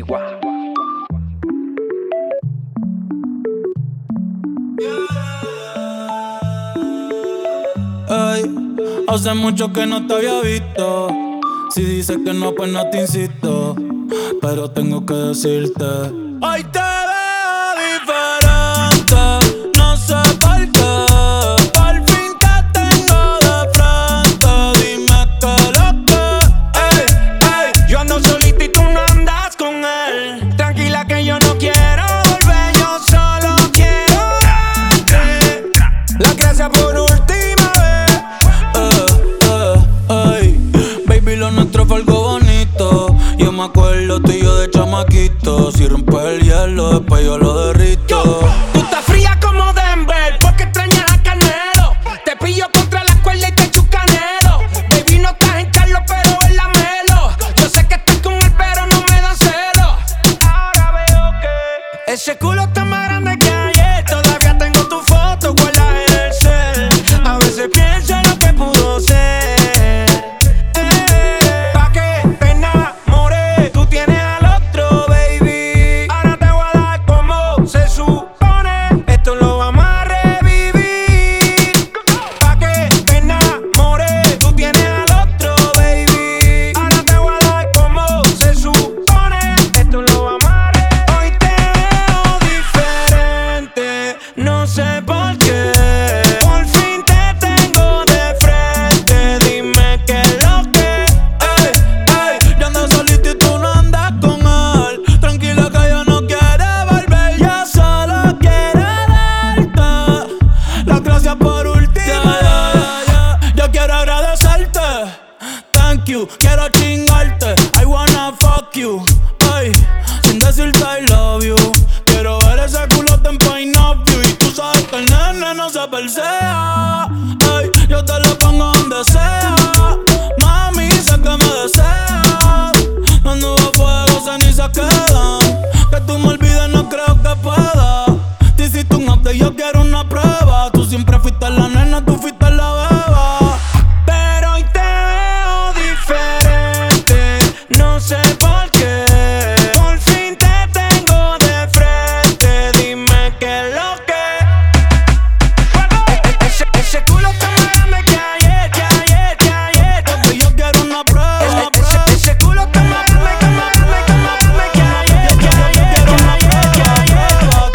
Ey, hace mucho que no te había visto. Si dices que no, pues no te insisto. Pero tengo que decirte: hoy te veo diferente. No sé por qué. Por fin te tengo de frente. Dime qué lo que. Ey, ey, yo ando solito y tú no andas con él. Tranquila que yo no quiero volver, yo solo quiero darte las gracias por última vez. Baby, lo nuestro fue algo bonito. Yo me acuerdo tú y yo de chamaquito. Si rompes el hielo, después yo lo derrito. Tú estás fría como Denver, porque extrañas a Canelo. Te pillo contra la cuerda y te echo canelo. Baby, no estás en Carlos, pero en la Melo. Yo sé que estás con él, pero no me dan celo. Ahora veo que ese culo está más grande que ayer. Todavía tengo tu foto guardada en el cel. A veces pienso en lo que pudo ser. Pa' que te enamores, tú tienes al otro, baby. Ahora te voy a dar como se supone. Esto lo vamos a revivir. Pa' que te enamores, tú tienes al otro, baby. Ahora te voy a dar como se supone. Esto lo vamos a revivir. Hoy te veo diferente, no sé por qué. Por fin te tengo de frente, dime qué es lo que. Yo ando solito y tú no andas con él. Tranquila que yo no quiero volver. Yo solo quiero darte las gracias por última vez. Yo quiero agradecerte. Thank you, quiero chingarte. I wanna fuck you. Ay, sin decirte I love you. Quiero ver ese culote en point of view. Y tú sabes que el nene no se persea. Ay, yo te lo pongo donde sea. Mami, sé que me deseas. Las nubes fuego, cenizas quedan. Que tú me olvides no creo que pueda. Te hiciste un update, yo quiero una prueba. Tú siempre fuiste la nena, tú fuiste la beba. Pero hoy te veo diferente, no sé por qué. Por fin te tengo de frente, dime qué es lo que. Ese culo está más grande que ayer, que ayer, que ayer. Porque yo quiero una prueba. Ese culo está más grande, que más grande, que más grande que ayer, que ayer, que ayer, que ayer.